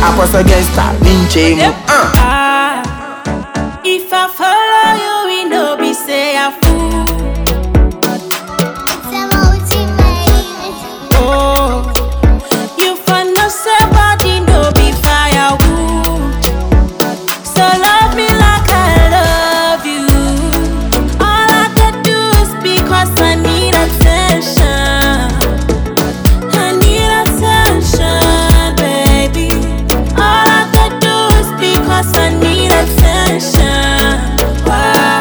I was against that binge. If I follow you, we know be say I fool. Oh, you find no somebody no be firewood. So love me like I love you. All I can do is because I need attention. I need attention, baby. All I can do is because I need attention. Why?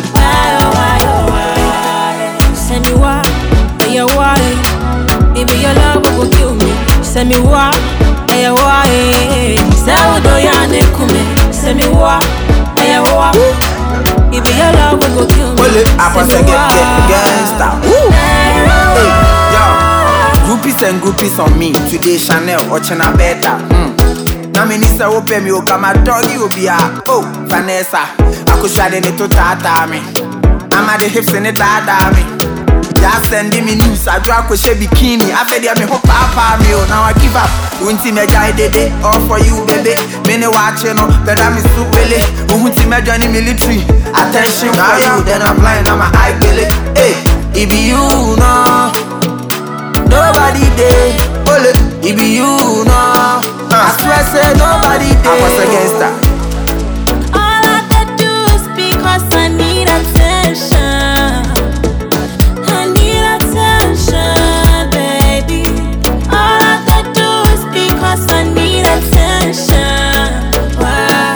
Send me why? Yeah, why? Maybe your love will kill me. Send me why? Yeah, why? Saudo ya nekume. Send me why? Yeah, why? Maybe your love will kill me. Well, I was against gangsta. Hey, yo, groupies and groupies on me. Today Chanel watching a better. Na minister open me oka my doggy obia. Oh, Vanessa, I could shine in it to tata me. I'm at the hips in it tata me. Just sending me news. I drop with she bikini. I fed me hope papa me. Now I give up. Unti me jai dede. All for you, baby. Many watching no, but I'm so willy. Unti me johnny military. Attention for you. Then I'm blind. I'm a eye billy. Hey, it be you, no. Nobody there. Ole, it be you, no. I swear, say nobody there. I was against that. All I can do is because I need attention. I need attention, baby. All I can do is because I need attention. Why?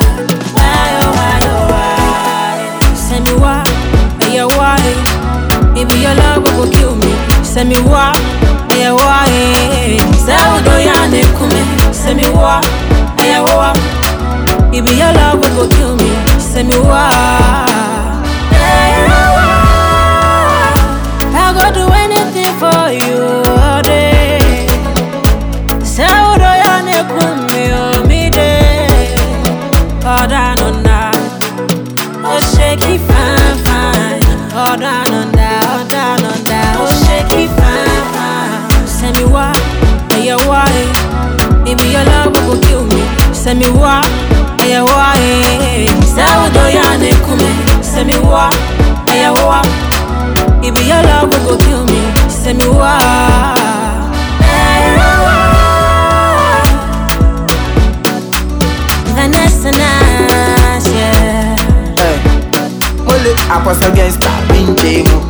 Send me why? Yeah, why? Maybe your love will kill me. Send me why? Yeah, why? Saudo ya nekume. Send me why? Yeah, why? Maybe your love will kill me. Send me why? I go do anything for you all day. Saudo ya nekume o mi de. All down on that. Oh shaky fine fine. All down on that. All down on that. Oh shaky fine fine. Send me why? Yeah, why? Maybe your love will kill me. Send me why? Yeah, why? Saudo ya nekume. Send me why? Yeah, why? Maybe your love will kill me. Send me why? Vanessa Nash, yeah. Hey, well, I was against that binge.